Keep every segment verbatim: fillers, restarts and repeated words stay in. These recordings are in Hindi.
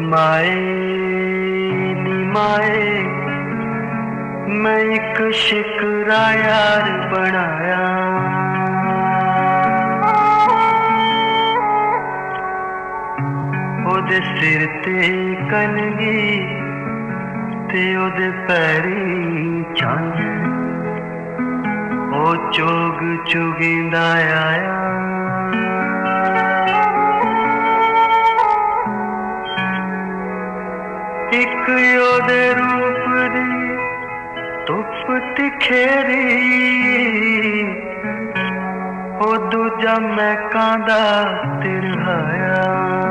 माए नी माए मैं एक शिकरा यार बनाया, ओदे सिर ते कलगी ते ओदे पैरी चंद, ओ चोग चुगिंदा आया। एक ओदे रूप दी धुप तिखेरी, ओ दूजा महकां दा तिरहाया।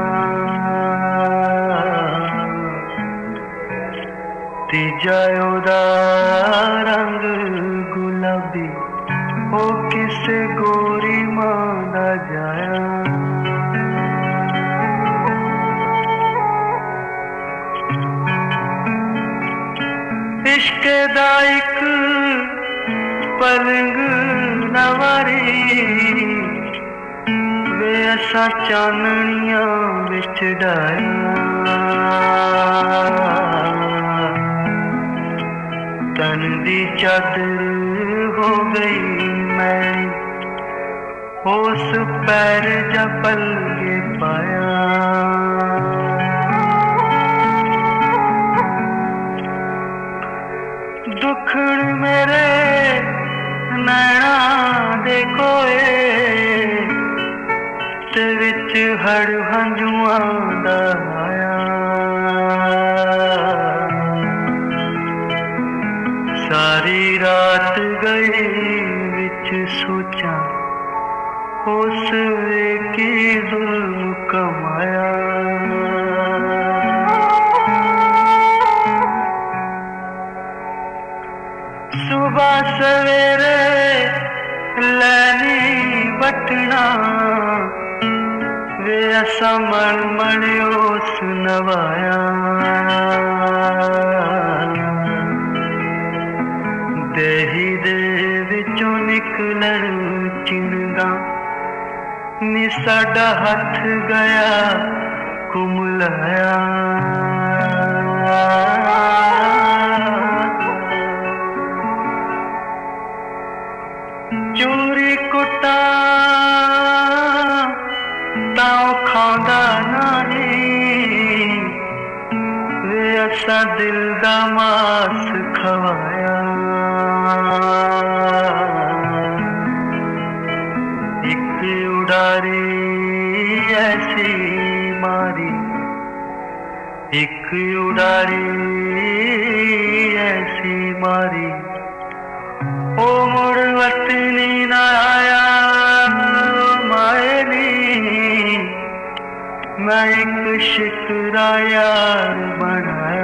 तीजा ओदा रंग गुलाबी, ओ किसे गोरी मां दा जाया। इश्क दा इक पलंग नवारी, वे असा चाननियां विच डाया। तन दी चादर हो गई मैली, उस पैर जा पलगे पाया। दुखड़ मेरे नैना दे कोए, ते विच हड़ हंजुआं दा आया। सारी रात गई विच सोचां, उस वे की जुल्म कमाया। सुबह सवेरे लैनी बटना, वे असा मण मण उस नवाया। देही दे विचों निकलन चिंगा, नी साडा हथ गया कुमलाया। चूरी कुटा ताओ खांदा नहीं, वे असा दिल दा मास खवाया। एक उड़ारी ऐसी मारी, एक उड़ारी ऐसी मारी, ओ मुड़ वतनी ना आया। माए नी मैं एक शिकरा यार बनाया।